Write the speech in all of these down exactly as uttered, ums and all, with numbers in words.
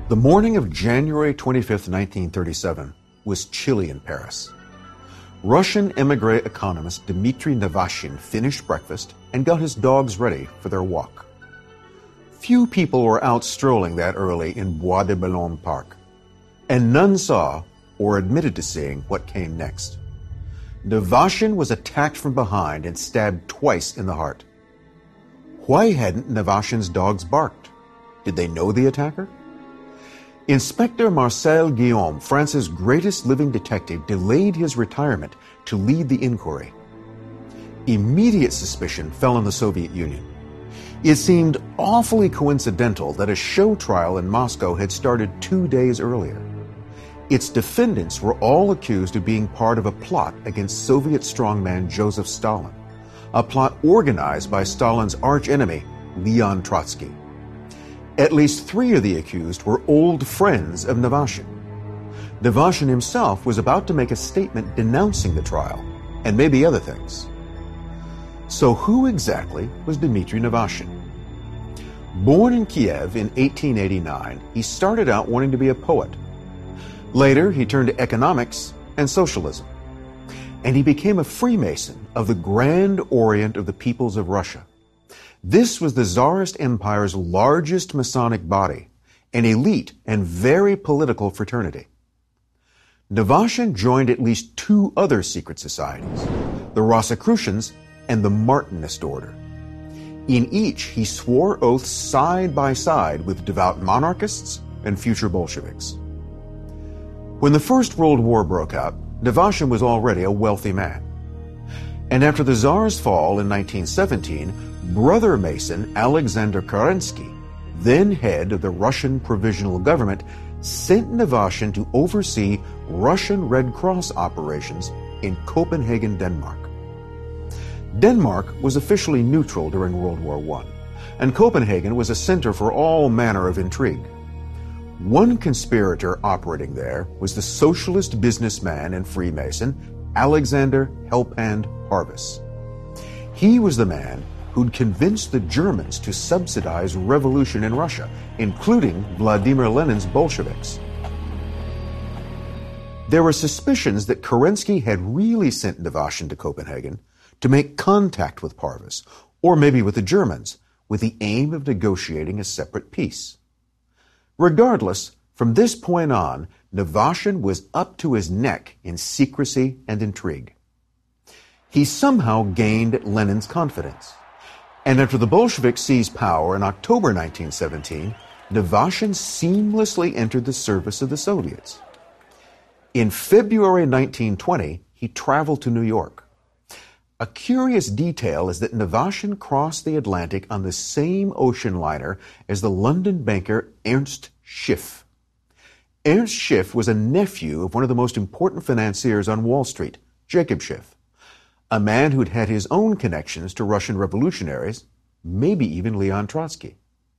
The morning of January twenty-fifth, nineteen thirty-seven, was chilly in Paris. Russian emigre economist Dmitry Navashin finished breakfast and got his dogs ready for their walk. Few people were out strolling that early in Bois de Boulogne Park, and none saw or admitted to seeing what came next. Navashin was attacked from behind and stabbed twice in the heart. Why hadn't Navashin's dogs barked? Did they know the attacker? Inspector Marcel Guillaume, France's greatest living detective, delayed his retirement to lead the inquiry. Immediate suspicion fell on the Soviet Union. It seemed awfully coincidental that a show trial in Moscow had started two days earlier. Its defendants were all accused of being part of a plot against Soviet strongman Joseph Stalin, a plot organized by Stalin's archenemy, Leon Trotsky. At least three of the accused were old friends of Navashin. Navashin himself was about to make a statement denouncing the trial, and maybe other things. So who exactly was Dmitry Navashin? Born in Kiev in eighteen eighty-nine, he started out wanting to be a poet. Later, he turned to economics and socialism, and he became a Freemason of the Grand Orient of the Peoples of Russia. This was the Tsarist Empire's largest Masonic body, an elite and very political fraternity. Navashin joined at least two other secret societies, the Rosicrucians and the Martinist Order. In each, he swore oaths side by side with devout monarchists and future Bolsheviks. When the First World War broke out, Navashin was already a wealthy man. And after the Tsar's fall in nineteen seventeen, brother Mason Alexander Kerensky, then head of the Russian Provisional Government, sent Navashin to oversee Russian Red Cross operations in Copenhagen, Denmark. Denmark was officially neutral during World War One, and Copenhagen was a center for all manner of intrigue. One conspirator operating there was the socialist businessman and Freemason Alexander Helpand Parvis. He was the man who'd convinced the Germans to subsidize revolution in Russia, including Vladimir Lenin's Bolsheviks. There were suspicions that Kerensky had really sent Navashin to Copenhagen to make contact with Parvis, or maybe with the Germans, with the aim of negotiating a separate peace. Regardless, from this point on, Navashin was up to his neck in secrecy and intrigue. He somehow gained Lenin's confidence. And after the Bolsheviks seized power in October nineteen seventeen, Navashin seamlessly entered the service of the Soviets. In February nineteen twenty, he traveled to New York. A curious detail is that Navashin crossed the Atlantic on the same ocean liner as the London banker Ernst Schiff. Ernst Schiff was a nephew of one of the most important financiers on Wall Street, Jacob Schiff, a man who'd had his own connections to Russian revolutionaries, maybe even Leon Trotsky.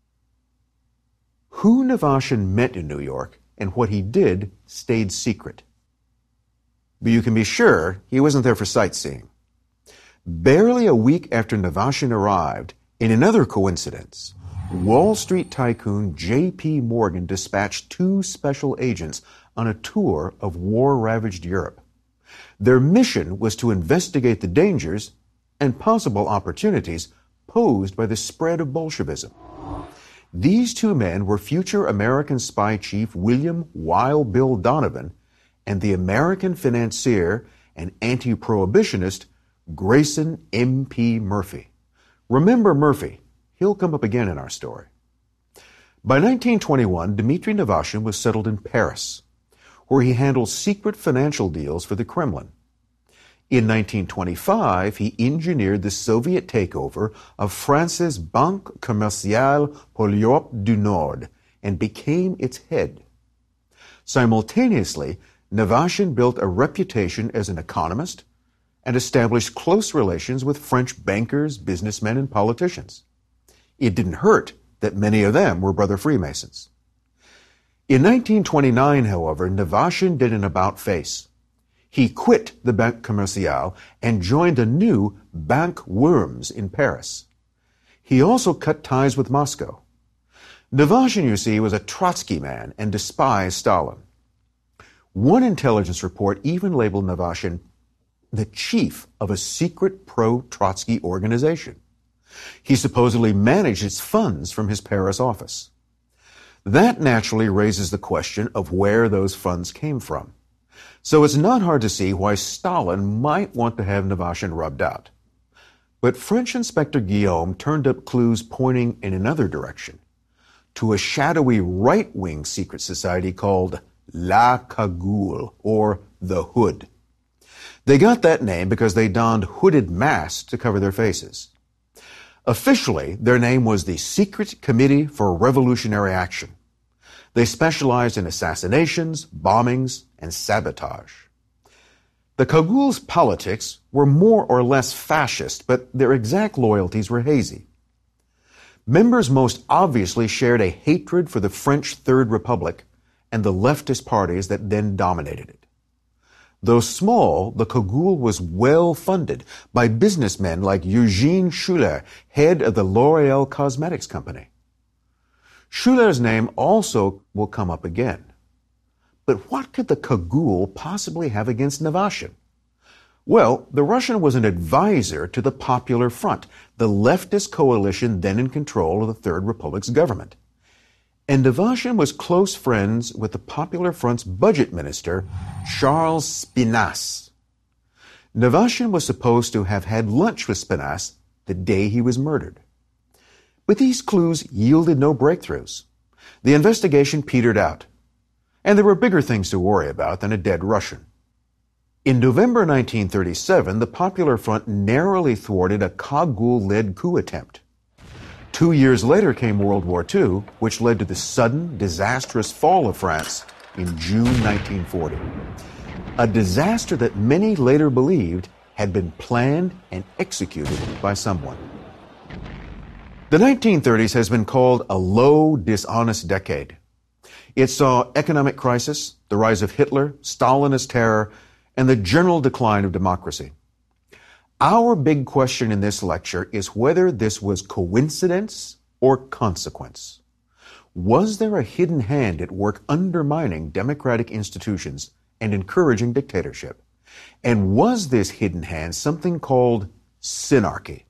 Who Navashin met in New York and what he did stayed secret. But you can be sure he wasn't there for sightseeing. Barely a week after Navashin arrived, in another coincidence, Wall Street tycoon J P Morgan dispatched two special agents on a tour of war-ravaged Europe. Their mission was to investigate the dangers and possible opportunities posed by the spread of Bolshevism. These two men were future American spy chief William Wild Bill Donovan and the American financier and anti-prohibitionist Grayson M P Murphy. Remember Murphy. He'll come up again in our story. By nineteen twenty-one, Dmitry Navashin was settled in Paris, where he handled secret financial deals for the Kremlin. In nineteen twenty-five, he engineered the Soviet takeover of France's Banque Commerciale pour l'Europe du Nord and became its head. Simultaneously, Navashin built a reputation as an economist and established close relations with French bankers, businessmen, and politicians. It didn't hurt that many of them were brother Freemasons. In nineteen twenty-nine, however, Navashin did an about-face. He quit the Banque Commerciale and joined a new Banque Worms in Paris. He also cut ties with Moscow. Navashin, you see, was a Trotsky man and despised Stalin. One intelligence report even labeled Navashin the chief of a secret pro-Trotsky organization. He supposedly managed its funds from his Paris office. That naturally raises the question of where those funds came from. So it's not hard to see why Stalin might want to have Navashin rubbed out. But French Inspector Guillaume turned up clues pointing in another direction, to a shadowy right-wing secret society called La Cagoule, or the Hood. They got that name because they donned hooded masks to cover their faces. Officially, their name was the Secret Committee for Revolutionary Action. They specialized in assassinations, bombings, and sabotage. The Cagoule's politics were more or less fascist, but their exact loyalties were hazy. Members most obviously shared a hatred for the French Third Republic and the leftist parties that then dominated it. Though small, the Cagoule was well funded by businessmen like Eugene Schuller, head of the L'Oreal Cosmetics Company. Schuller's name also will come up again. But what could the Cagoule possibly have against Navashin? Well, the Russian was an advisor to the Popular Front, the leftist coalition then in control of the Third Republic's government. And Navashin was close friends with the Popular Front's budget minister, Charles Spinasse. Navashin was supposed to have had lunch with Spinasse the day he was murdered. But these clues yielded no breakthroughs. The investigation petered out, and there were bigger things to worry about than a dead Russian. In November nineteen thirty-seven, the Popular Front narrowly thwarted a Cagoule-led coup attempt. Two years later came World War Two, which led to the sudden, disastrous fall of France in June nineteen forty. A disaster that many later believed had been planned and executed by someone. The nineteen thirties has been called a low, dishonest decade. It saw economic crisis, the rise of Hitler, Stalinist terror, and the general decline of democracy. Our big question in this lecture is whether this was coincidence or consequence. Was there a hidden hand at work undermining democratic institutions and encouraging dictatorship? And was this hidden hand something called synarchy?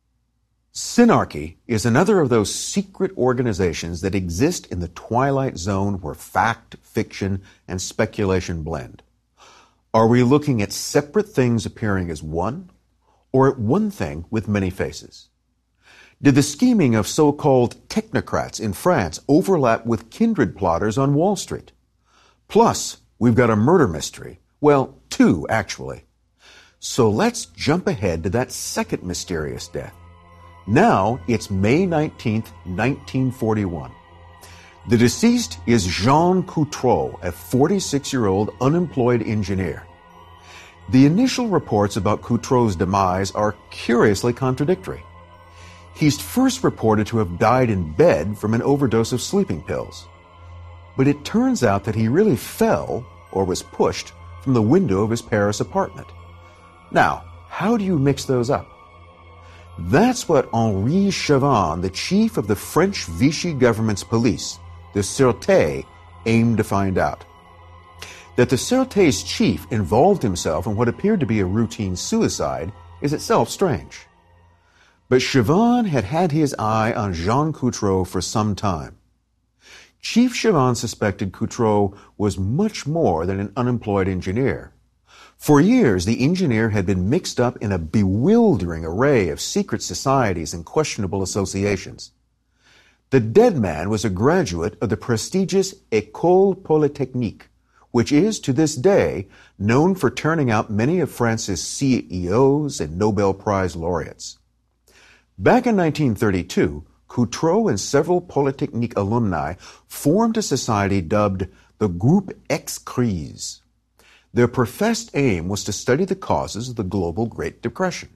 Synarchy is another of those secret organizations that exist in the twilight zone where fact, fiction, and speculation blend. Are we looking at separate things appearing as one, or at one thing with many faces? Did the scheming of so-called technocrats in France overlap with kindred plotters on Wall Street? Plus, we've got a murder mystery. Well, two, actually. So let's jump ahead to that second mysterious death. Now it's May nineteenth, nineteen forty-one. The deceased is Jean Coutreau, a forty-six-year-old unemployed engineer. The initial reports about Coutreau's demise are curiously contradictory. He's first reported to have died in bed from an overdose of sleeping pills. But it turns out that he really fell, or was pushed, from the window of his Paris apartment. Now, how do you mix those up? That's what Henri Chavan, the chief of the French Vichy government's police, the Sûreté, aimed to find out. That the Sûreté's chief involved himself in what appeared to be a routine suicide is itself strange. But Chavan had had his eye on Jean Coutreau for some time. Chief Chavan suspected Coutreau was much more than an unemployed engineer. For years, the engineer had been mixed up in a bewildering array of secret societies and questionable associations. The dead man was a graduate of the prestigious École Polytechnique, which is, to this day, known for turning out many of France's C E Os and Nobel Prize laureates. Back in nineteen thirty-two, Coutreau and several Polytechnique alumni formed a society dubbed the Groupe X-Crise. Their professed aim was to study the causes of the global Great Depression.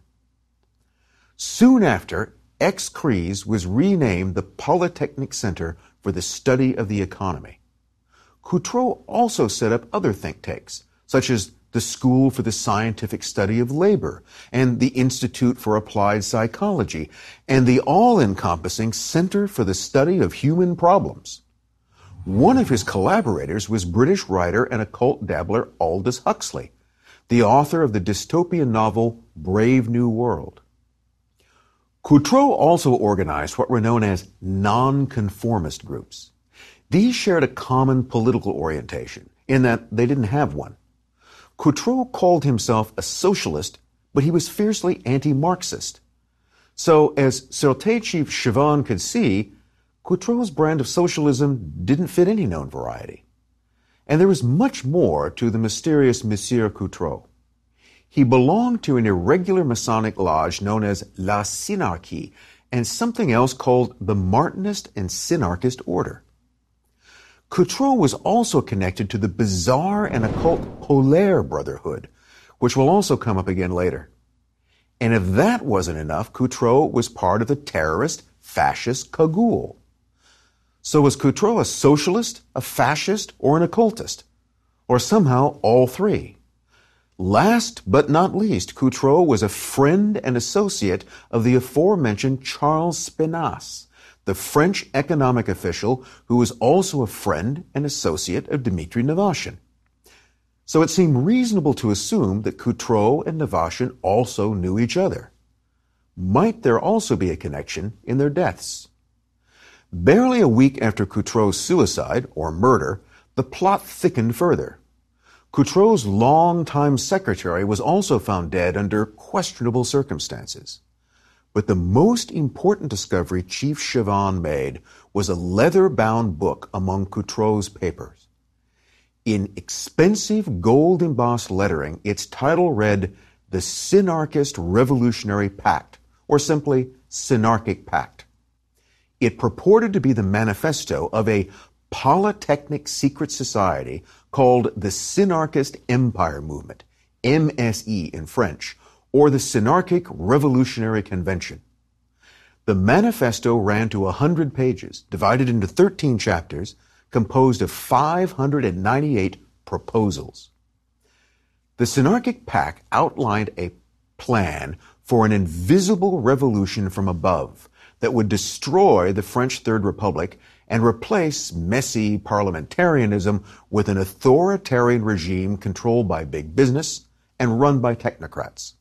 Soon after, X-Crise was renamed the Polytechnic Center for the Study of the Economy. Coutreau also set up other think tanks, such as the School for the Scientific Study of Labor, and the Institute for Applied Psychology, and the all-encompassing Center for the Study of Human Problems. One of his collaborators was British writer and occult dabbler Aldous Huxley, the author of the dystopian novel Brave New World. Coutreau also organized what were known as nonconformist groups. These shared a common political orientation, in that they didn't have one. Coutreau called himself a socialist, but he was fiercely anti-Marxist. So, as Sûreté Chief Chavan could see, Coutreau's brand of socialism didn't fit any known variety. And there was much more to the mysterious Monsieur Coutreau. He belonged to an irregular Masonic lodge known as La Synarchie, and something else called the Martinist and Synarchist Order. Coutreau was also connected to the bizarre and occult Polaire Brotherhood, which will also come up again later. And if that wasn't enough, Coutreau was part of the terrorist, fascist Cagoule. So was Coutreau a socialist, a fascist, or an occultist? Or somehow all three? Last but not least, Coutreau was a friend and associate of the aforementioned Charles Spenas, the French economic official who was also a friend and associate of Dmitry Navashin. So it seemed reasonable to assume that Coutreau and Navashin also knew each other. Might there also be a connection in their deaths? Barely a week after Coutreau's suicide, or murder, the plot thickened further. Coutreau's longtime secretary was also found dead under questionable circumstances. But the most important discovery Chief Chavan made was a leather-bound book among Coutreau's papers. In expensive gold-embossed lettering, its title read, The Synarchist Revolutionary Pact, or simply Synarchic Pact. It purported to be the manifesto of a polytechnic secret society called the Synarchist Empire Movement, M S E in French, or the Synarchic Revolutionary Convention. The manifesto ran to one hundred pages, divided into thirteen chapters, composed of five hundred ninety-eight proposals. The Synarchic Pact outlined a plan for an invisible revolution from above that would destroy the French Third Republic and replace messy parliamentarianism with an authoritarian regime controlled by big business and run by technocrats.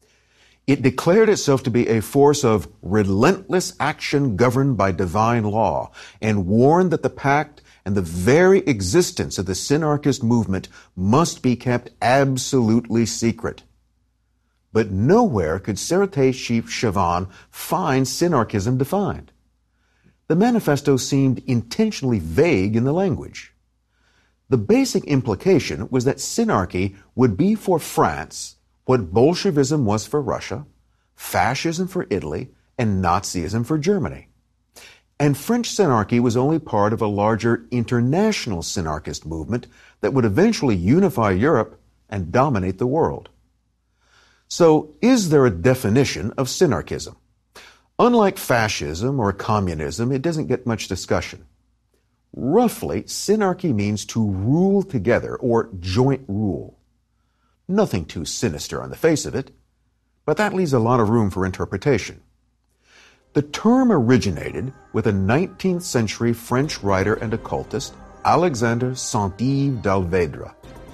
It declared itself to be a force of relentless action governed by divine law, and warned that the pact and the very existence of the Synarchist movement must be kept absolutely secret. But nowhere could Sûreté Chief Chavan find Synarchism defined. The manifesto seemed intentionally vague in the language. The basic implication was that Synarchy would be for France what Bolshevism was for Russia, fascism for Italy, and Nazism for Germany. And French Synarchy was only part of a larger international Synarchist movement that would eventually unify Europe and dominate the world. So, is there a definition of Synarchism? Unlike fascism or communism, it doesn't get much discussion. Roughly, Synarchy means to rule together or joint rule. Nothing too sinister on the face of it, but that leaves a lot of room for interpretation. The term originated with a nineteenth century French writer and occultist, Alexandre Saint-Yves d'Alvedre.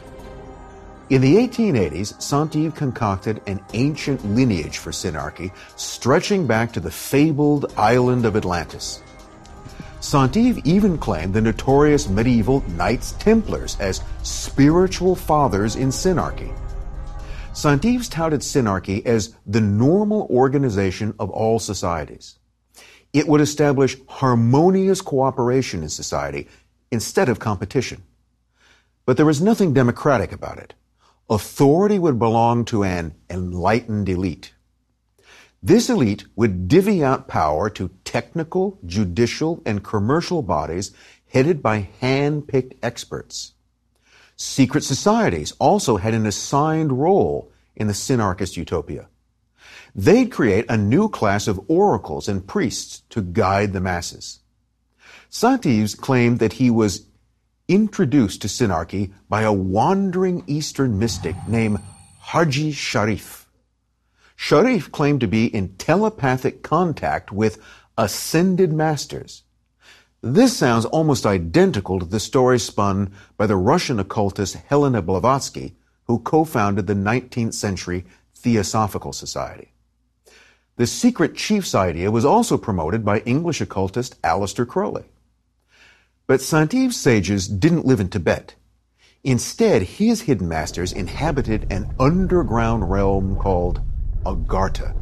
In the eighteen eighties, Saint-Yves concocted an ancient lineage for Synarchy, stretching back to the fabled island of Atlantis. Saint-Yves even claimed the notorious medieval Knights Templars as spiritual fathers in Synarchy. Saint-Yves touted Synarchy as the normal organization of all societies. It would establish harmonious cooperation in society instead of competition. But there was nothing democratic about it. Authority would belong to an enlightened elite. This elite would divvy out power to technical, judicial, and commercial bodies headed by hand-picked experts. Secret societies also had an assigned role in the Synarchist utopia. They'd create a new class of oracles and priests to guide the masses. Saint-Yves claimed that he was introduced to Sinarchy by a wandering Eastern mystic named Haji Sharif. Sharif claimed to be in telepathic contact with ascended masters. This sounds almost identical to the story spun by the Russian occultist Helena Blavatsky, who co-founded the nineteenth century Theosophical Society. The secret chief's idea was also promoted by English occultist Aleister Crowley. But Saint-Yves' sages didn't live in Tibet. Instead, his hidden masters inhabited an underground realm called Agartha.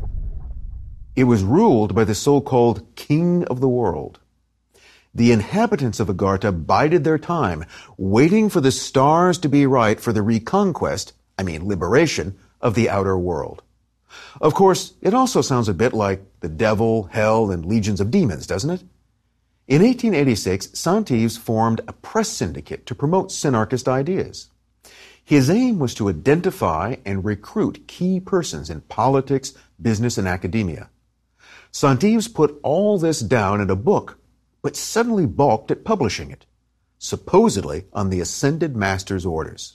It was ruled by the so-called King of the World. The inhabitants of Agartha bided their time, waiting for the stars to be right for the reconquest, I mean liberation, of the outer world. Of course, it also sounds a bit like the devil, hell, and legions of demons, doesn't it? In eighteen eighty-six, Saint-Yves formed a press syndicate to promote Sinarchist ideas. His aim was to identify and recruit key persons in politics, business, and academia. Saint-Yves put all this down in a book, but suddenly balked at publishing it, supposedly on the Ascended Master's orders.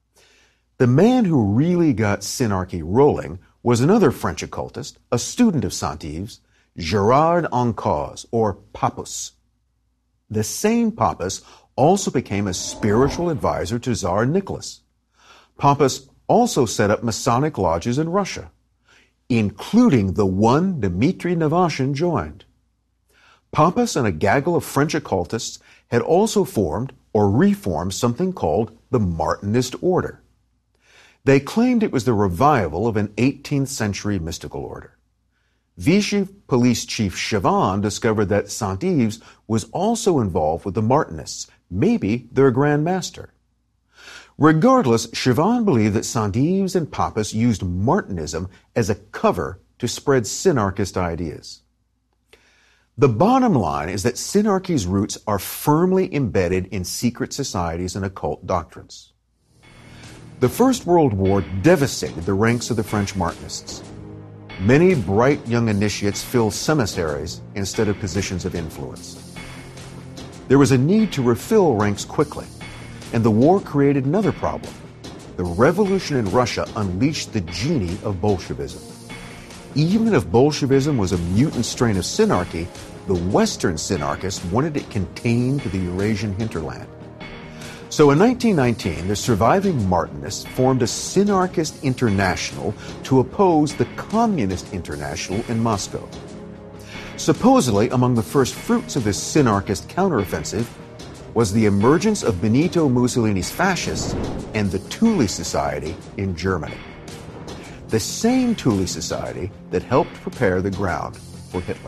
The man who really got Sinarchy rolling was another French occultist, a student of Saint-Yves, Gerard Encausse, or Pappus. The same Pappus also became a spiritual advisor to Tsar Nicholas. Pappus also set up Masonic lodges in Russia, including the one Dmitry Navashin joined. Pappus and a gaggle of French occultists had also formed or reformed something called the Martinist Order. They claimed it was the revival of an eighteenth century mystical order. Vichy police chief Chavan discovered that Saint-Yves was also involved with the Martinists, maybe their Grand Master. Regardless, Chavan believed that Saint-Yves and Pappus used Martinism as a cover to spread Sinarchist ideas. The bottom line is that Sinarchy's roots are firmly embedded in secret societies and occult doctrines. The First World War devastated the ranks of the French Martinists. Many bright young initiates filled semissaries instead of positions of influence. There was a need to refill ranks quickly, and the war created another problem. The revolution in Russia unleashed the genie of Bolshevism. Even if Bolshevism was a mutant strain of Sinarchy, the Western Sinarchists wanted it contained to the Eurasian hinterland. So in nineteen nineteen, the surviving Martinists formed a Sinarchist International to oppose the Communist International in Moscow. Supposedly, among the first fruits of this Sinarchist counteroffensive was the emergence of Benito Mussolini's fascists and the Thule Society in Germany. The same Thule Society that helped prepare the ground for Hitler.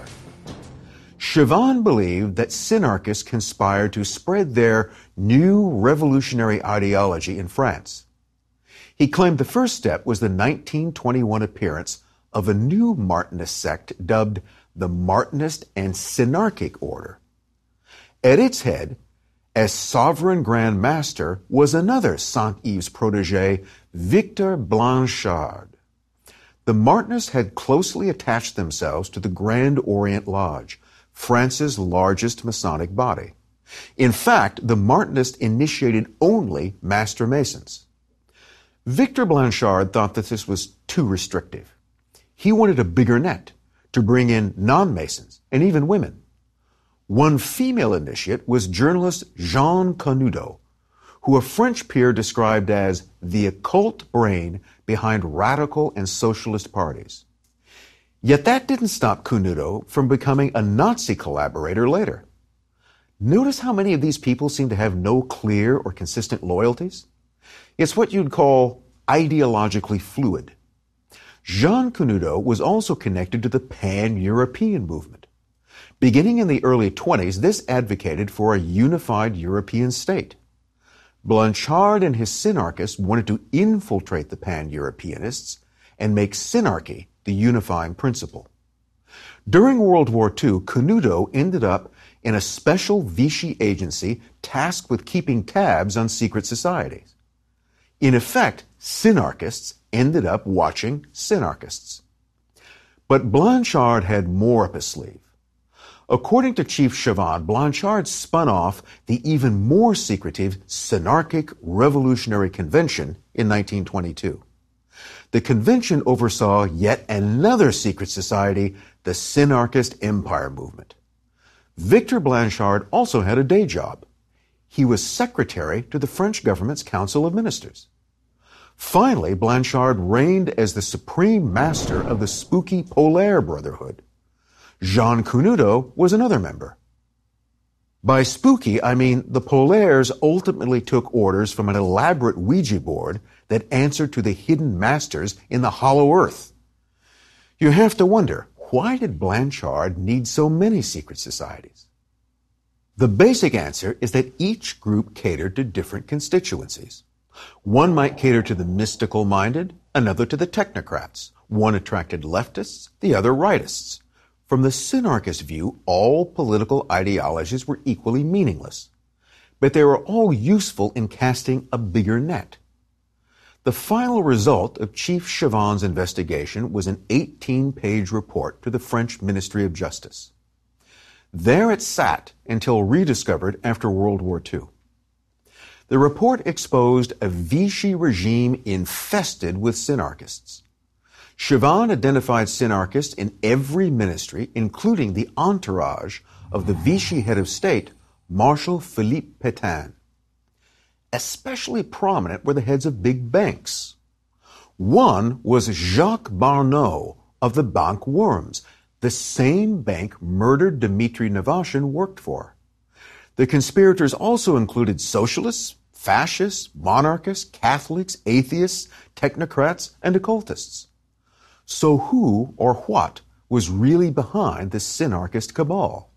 Chavan believed that Sinarchists conspired to spread their new revolutionary ideology in France. He claimed the first step was the nineteen twenty-one appearance of a new Martinist sect dubbed the Martinist and Sinarchic Order. At its head, as sovereign Grand Master, was another Saint-Yves protégé, Victor Blanchard. The Martinists had closely attached themselves to the Grand Orient Lodge, France's largest Masonic body. In fact, the Martinists initiated only Master Masons. Victor Blanchard thought that this was too restrictive. He wanted a bigger net to bring in non-Masons and even women. One female initiate was journalist Jean Canudo, who a French peer described as the occult brain behind radical and socialist parties. Yet that didn't stop Canudo from becoming a Nazi collaborator later. Notice how many of these people seem to have no clear or consistent loyalties? It's what you'd call ideologically fluid. Jean Canudo was also connected to the Pan-European movement. Beginning in the early twenties, this advocated for a unified European state. Blanchard and his Sinarchists wanted to infiltrate the Pan-Europeanists and make Sinarchy the unifying principle. During World War Two, Canudo ended up in a special Vichy agency tasked with keeping tabs on secret societies. In effect, Sinarchists ended up watching Sinarchists. But Blanchard had more up his sleeve. According to Chief Chavan, Blanchard spun off the even more secretive Synarchic Revolutionary Convention in nineteen twenty-two. The convention oversaw yet another secret society, the Synarchist Empire Movement. Victor Blanchard also had a day job. He was secretary to the French government's Council of Ministers. Finally, Blanchard reigned as the supreme master of the spooky Polaire Brotherhood. Jean Canuto was another member. By spooky, I mean the Polaires ultimately took orders from an elaborate Ouija board that answered to the hidden masters in the hollow earth. You have to wonder, why did Blanchard need so many secret societies? The basic answer is that each group catered to different constituencies. One might cater to the mystical-minded, another to the technocrats. One attracted leftists, the other rightists. From the Synarchist view, all political ideologies were equally meaningless, but they were all useful in casting a bigger net. The final result of Chief Chavan's investigation was an eighteen-page report to the French Ministry of Justice. There it sat until rediscovered after World War Two. The report exposed a Vichy regime infested with Synarchists. Chavan identified Synarchists in every ministry, including the entourage of the Vichy head of state, Marshal Philippe Pétain. Especially prominent were the heads of big banks. One was Jacques Barneau of the Banque Worms, the same bank murdered Dmitry Navashin worked for. The conspirators also included socialists, fascists, monarchists, Catholics, atheists, technocrats, and occultists. So who or what was really behind the Synarchist cabal?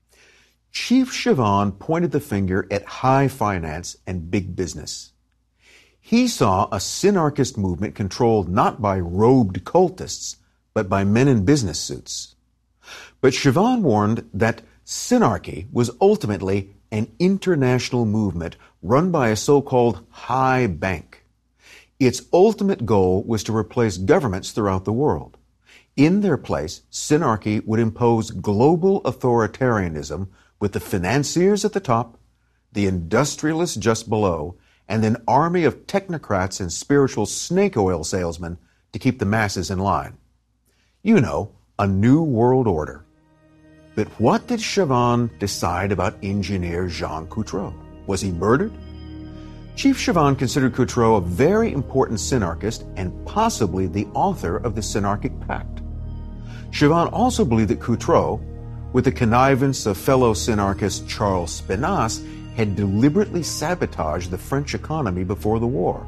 Chief Chavan pointed the finger at high finance and big business. He saw a Synarchist movement controlled not by robed cultists, but by men in business suits. But Chavan warned that Synarchy was ultimately an international movement run by a so-called high bank. Its ultimate goal was to replace governments throughout the world. In their place, Synarchy would impose global authoritarianism with the financiers at the top, the industrialists just below, and an army of technocrats and spiritual snake oil salesmen to keep the masses in line. You know, a new world order. But what did Chavan decide about engineer Jean Coutreau? Was he murdered? Chief Chavan considered Coutreau a very important Synarchist and possibly the author of the Synarchic Pact. Chavan also believed that Coutreau, with the connivance of fellow Synarchist Charles Spenas, had deliberately sabotaged the French economy before the war.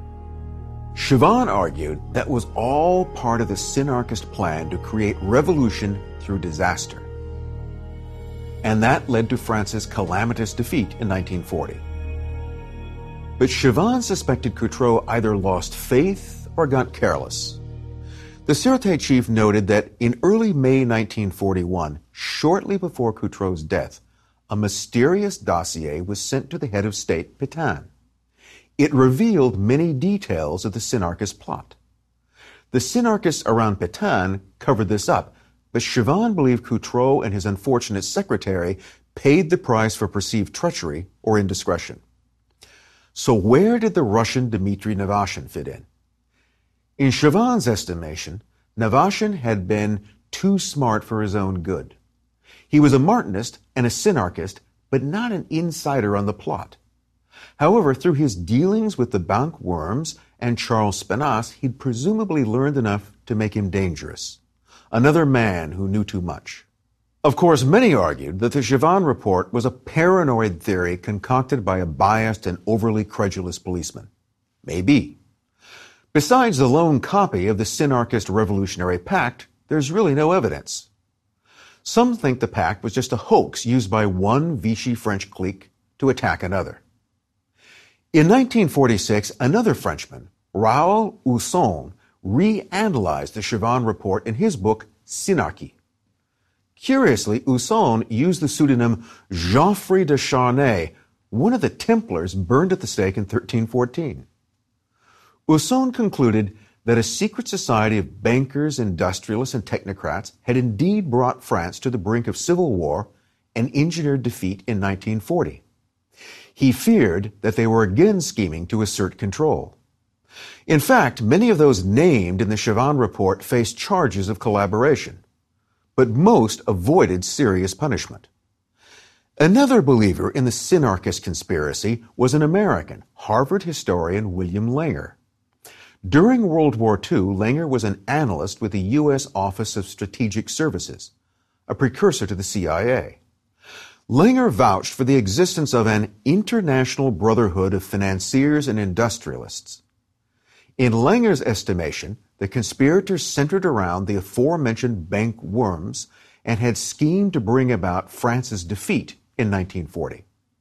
Chavan argued that was all part of the Synarchist plan to create revolution through disaster. And that led to France's calamitous defeat in nineteen forty. But Chavan suspected Coutreau either lost faith or got careless. The Sûreté chief noted that in early May nineteen forty-one, shortly before Coutreau's death, a mysterious dossier was sent to the head of state, Pétain. It revealed many details of the Synarchist plot. The Synarchists around Pétain covered this up, but Chavan believed Coutreau and his unfortunate secretary paid the price for perceived treachery or indiscretion. So where did the Russian Dmitry Navashin fit in? In Chavan's estimation, Navashin had been too smart for his own good. He was a Martinist and a Synarchist, but not an insider on the plot. However, through his dealings with the Banque Worms and Charles Spenas, he'd presumably learned enough to make him dangerous. Another man who knew too much. Of course, many argued that the Chavan report was a paranoid theory concocted by a biased and overly credulous policeman. Maybe. Besides the lone copy of the Synarchist Revolutionary Pact, there's really no evidence. Some think the pact was just a hoax used by one Vichy French clique to attack another. In nineteen forty-six, another Frenchman, Raoul Usson, reanalyzed the Chavan report in his book, Synarchy. Curiously, Usson used the pseudonym Geoffroy de Charnay, one of the Templars burned at the stake in thirteen fourteen. Usson concluded that a secret society of bankers, industrialists, and technocrats had indeed brought France to the brink of civil war and engineered defeat in nineteen forty. He feared that they were again scheming to assert control. In fact, many of those named in the Chavan report faced charges of collaboration, but most avoided serious punishment. Another believer in the Synarchist conspiracy was an American, Harvard historian William Langer. During World War Two, Langer was an analyst with the U S Office of Strategic Services, a precursor to the C I A. Langer vouched for the existence of an international brotherhood of financiers and industrialists. In Langer's estimation, the conspirators centered around the aforementioned bank worms and had schemed to bring about France's defeat in nineteen forty.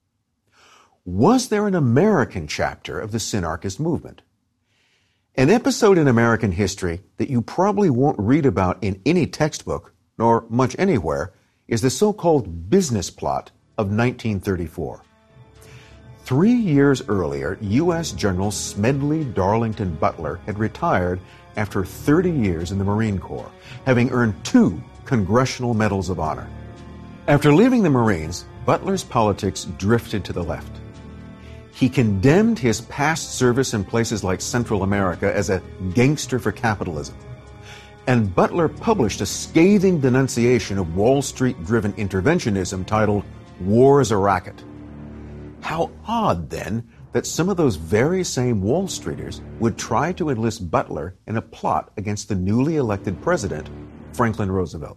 Was there an American chapter of the Synarchist movement? An episode in American history that you probably won't read about in any textbook, nor much anywhere, is the so-called business plot of nineteen thirty-four. Three years earlier, U S General Smedley Darlington Butler had retired after thirty years in the Marine Corps, having earned two Congressional Medals of Honor. After leaving the Marines, Butler's politics drifted to the left. He condemned his past service in places like Central America as a gangster for capitalism. And Butler published a scathing denunciation of Wall Street-driven interventionism titled War is a Racket. How odd, then, that some of those very same Wall Streeters would try to enlist Butler in a plot against the newly elected president, Franklin Roosevelt.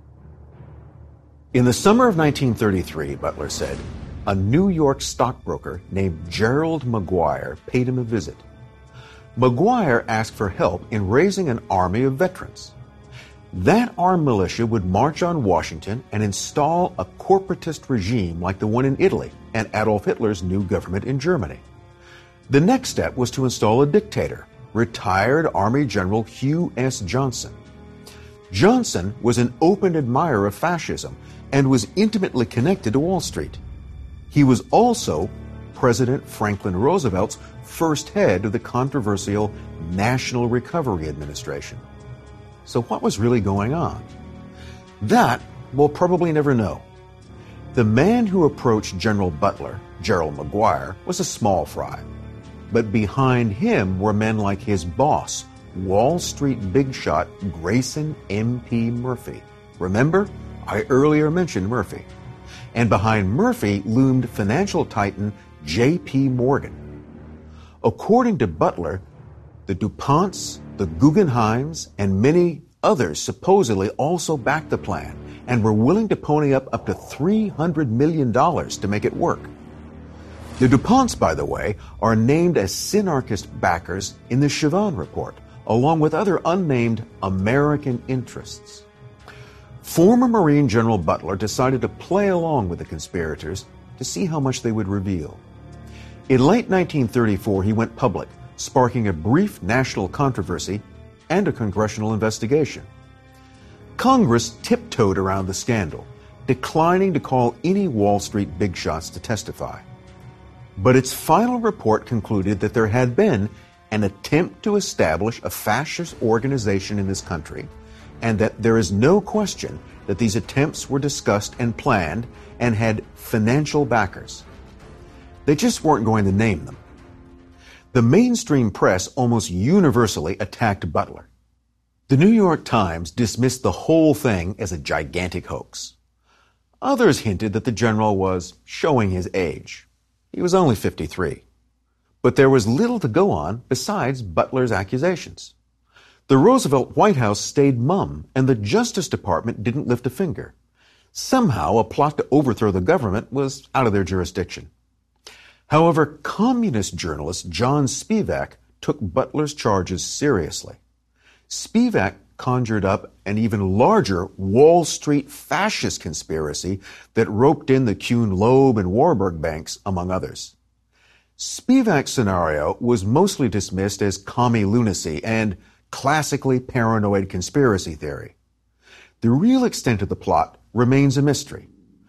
In the summer of nineteen thirty-three, Butler said, a New York stockbroker named Gerald McGuire paid him a visit. McGuire asked for help in raising an army of veterans. That armed militia would march on Washington and install a corporatist regime like the one in Italy and Adolf Hitler's new government in Germany. The next step was to install a dictator, retired Army General Hugh S. Johnson. Johnson was an open admirer of fascism and was intimately connected to Wall Street. He was also President Franklin Roosevelt's first head of the controversial National Recovery Administration. So what was really going on? That we'll probably never know. The man who approached General Butler, Gerald McGuire, was a small fry. But behind him were men like his boss, Wall Street big shot Grayson M P Murphy. Remember, I earlier mentioned Murphy. And behind Murphy loomed financial titan J P Morgan. According to Butler, the DuPonts, the Guggenheims, and many others supposedly also backed the plan and were willing to pony up up to three hundred million dollars to make it work. The DuPonts, by the way, are named as Synarchist backers in the Chavan report, along with other unnamed American interests. Former Marine General Butler decided to play along with the conspirators to see how much they would reveal. In late nineteen thirty-four, he went public, sparking a brief national controversy and a congressional investigation. Congress tiptoed around the scandal, declining to call any Wall Street big shots to testify. But its final report concluded that there had been an attempt to establish a fascist organization in this country, and that there is no question that these attempts were discussed and planned and had financial backers. They just weren't going to name them. The mainstream press almost universally attacked Butler. The New York Times dismissed the whole thing as a gigantic hoax. Others hinted that the general was showing his age. He was only fifty-three. But there was little to go on besides Butler's accusations. The Roosevelt White House stayed mum, and the Justice Department didn't lift a finger. Somehow, a plot to overthrow the government was out of their jurisdiction. However, communist journalist John Spivak took Butler's charges seriously. Spivak conjured up an even larger Wall Street fascist conspiracy that roped in the Kuhn-Loeb and Warburg banks, among others. Spivak's scenario was mostly dismissed as commie lunacy and classically paranoid conspiracy theory. The real extent of the plot remains a mystery.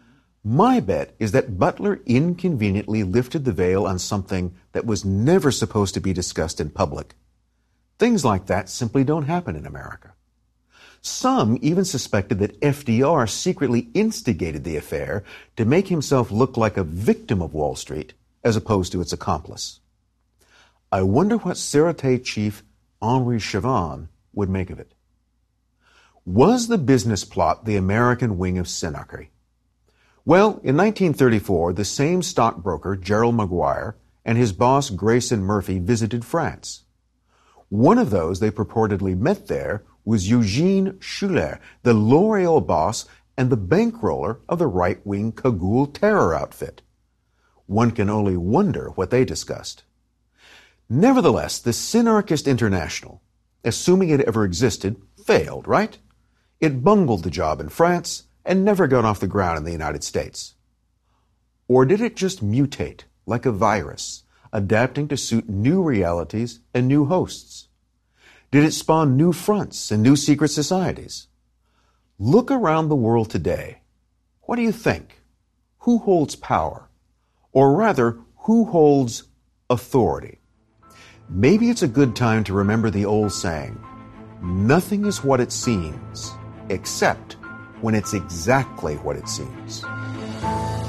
My bet is that Butler inconveniently lifted the veil on something that was never supposed to be discussed in public: Things like that simply don't happen in America. Some even suspected that F D R secretly instigated the affair to make himself look like a victim of Wall Street as opposed to its accomplice. I wonder what Sûreté Chief Henri Chauvin would make of it. Was the business plot the American wing of Synarchy? Well, in nineteen thirty-four, the same stockbroker, Gerald Maguire, and his boss, Grayson Murphy, visited France. One of those they purportedly met there was Eugene Schuller, the L'Oreal boss and the bankroller of the right-wing Cagoule terror outfit. One can only wonder what they discussed. Nevertheless, the Synarchist International, assuming it ever existed, failed, right? It bungled the job in France and never got off the ground in the United States. Or did it just mutate like a virus, adapting to suit new realities and new hosts? Did it spawn new fronts and new secret societies? Look around the world today. What do you think? Who holds power? Or rather, who holds authority? Maybe it's a good time to remember the old saying, nothing is what it seems, except when it's exactly what it seems.